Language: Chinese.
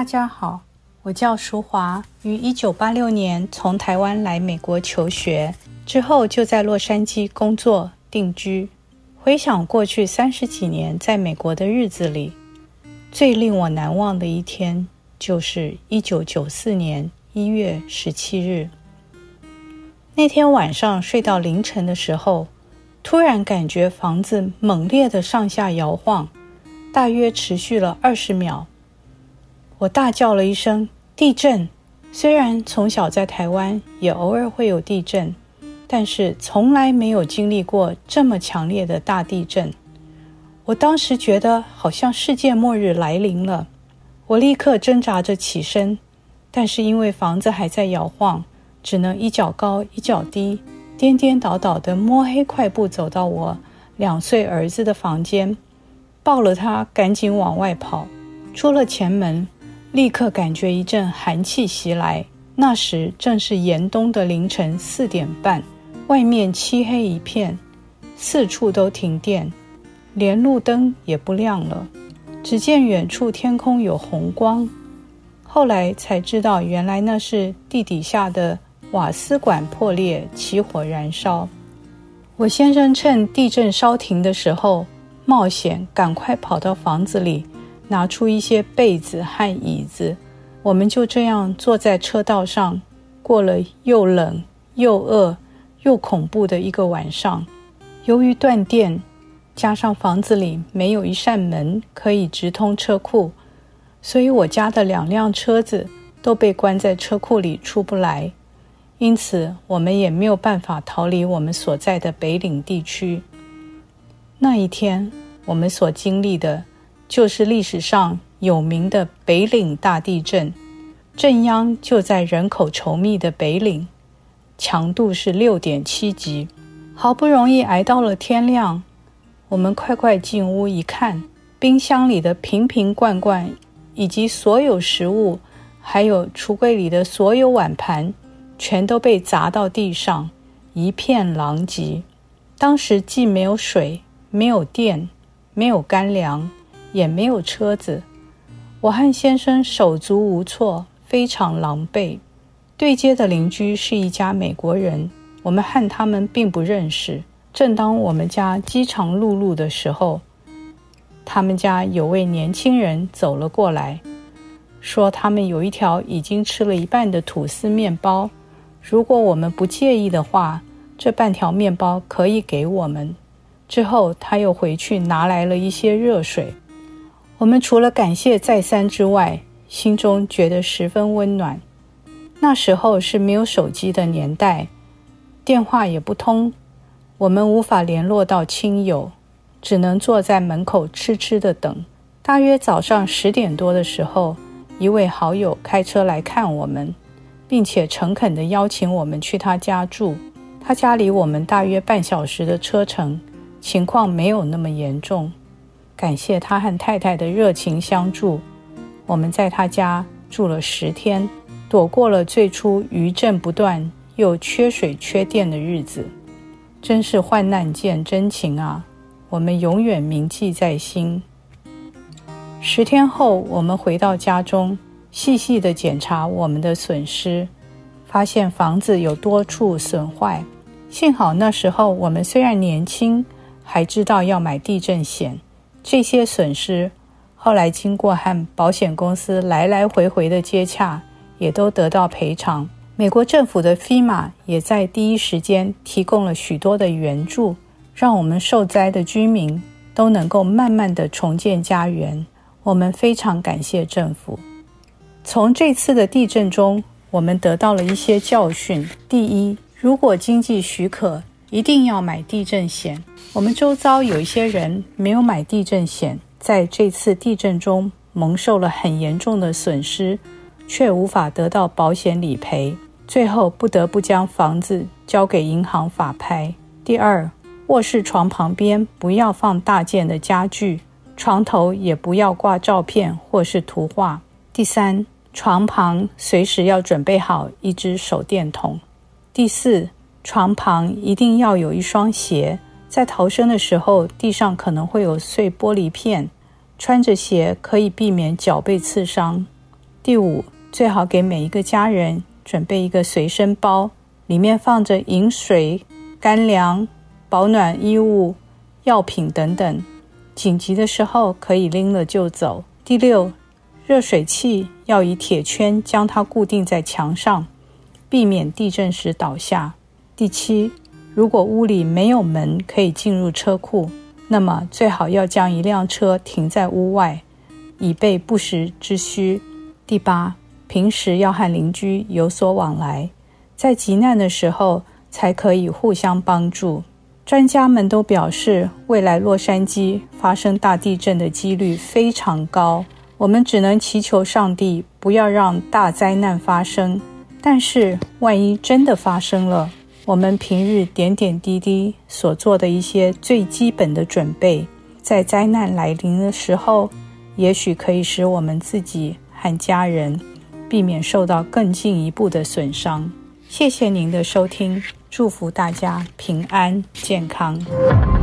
家好，我叫淑华，于1986年从台湾来美国求学，之后就在洛杉矶工作定居。回想过去30几年在美国的日子里，最令我难忘的一天就是1994年1月17日。那天晚上睡到凌晨的时候，突然感觉房子猛烈的上下摇晃，大约持续了20秒。我大叫了一声地震。虽然从小在台湾也偶尔会有地震，但是从来没有经历过这么强烈的大地震。我当时觉得好像世界末日来临了。我立刻挣扎着起身，但是因为房子还在摇晃，只能一脚高一脚低，颠颠倒倒的摸黑快步走到我2岁儿子的房间，抱了他赶紧往外跑。出了前门，立刻感觉一阵寒气袭来。那时正是严冬的凌晨4点半，外面漆黑一片，四处都停电，连路灯也不亮了，只见远处天空有红光。后来才知道，原来那是地底下的瓦斯管破裂，起火燃烧。我先生趁地震稍停的时候，冒险赶快跑到房子里，拿出一些被子和椅子，我们就这样坐在车道上，过了又冷又饿又恐怖的一个晚上。由于断电，加上房子里没有一扇门可以直通车库，所以我家的2辆车子都被关在车库里出不来，因此我们也没有办法逃离我们所在的北岭地区。那一天我们所经历的就是历史上有名的北岭大地震，震央就在人口稠密的北岭，强度是6.7级。好不容易挨到了天亮，我们快进屋一看，冰箱里的瓶瓶罐罐以及所有食物，还有橱柜里的所有碗盘，全都被砸到地上，一片狼藉。当时既没有水，没有电，没有干粮，也没有车子，我和先生手足无措，非常狼狈。对街的邻居是一家美国人，我们和他们并不认识。正当我们家饥肠辘辘的时候，他们家有位年轻人走了过来，说他们有一条已经吃了一半的吐司面包，如果我们不介意的话，这半条面包可以给我们。之后他又回去拿来了一些热水。我们除了感谢再三之外，心中觉得十分温暖。那时候是没有手机的年代，电话也不通，我们无法联络到亲友，只能坐在门口痴痴地等。大约早上10点多的时候，一位好友开车来看我们，并且诚恳地邀请我们去他家住。他家离我们大约半小时的车程，情况没有那么严重。感谢他和太太的热情相助，我们在他家住了10天，躲过了最初余震不断又缺水缺电的日子。真是患难见真情啊，我们永远铭记在心。10天后，我们回到家中，细细地检查我们的损失，发现房子有多处损坏。幸好那时候我们虽然年轻，还知道要买地震险，这些损失后来经过和保险公司来来回回的接洽，也都得到赔偿。美国政府的 FEMA 也在第一时间提供了许多的援助，让我们受灾的居民都能够慢慢的重建家园。我们非常感谢政府。从这次的地震中，我们得到了一些教训。第一，如果经济许可，一定要买地震险。我们周遭有一些人没有买地震险，在这次地震中蒙受了很严重的损失，却无法得到保险理赔，最后不得不将房子交给银行法拍。第二，卧室床旁边不要放大件的家具，床头也不要挂照片或是图画。第三，床旁随时要准备好一只手电筒。第四，床旁一定要有一双鞋，在逃生的时候地上可能会有碎玻璃片，穿着鞋可以避免脚被刺伤。 第五，最好给每一个家人准备一个随身包，里面放着饮水、干粮、保暖衣物、药品等等，紧急的时候可以拎了就走。第六，热水器要以铁圈将它固定在墙上，避免地震时倒下。第七，如果屋里没有门可以进入车库，那么最好要将一辆车停在屋外，以备不时之需。第八，平时要和邻居有所往来，在急难的时候才可以互相帮助。专家们都表示，未来洛杉矶发生大地震的几率非常高，我们只能祈求上帝不要让大灾难发生。但是万一真的发生了，我们平日点点滴滴所做的一些最基本的准备，在灾难来临的时候，也许可以使我们自己和家人避免受到更进一步的损伤。谢谢您的收听，祝福大家平安健康。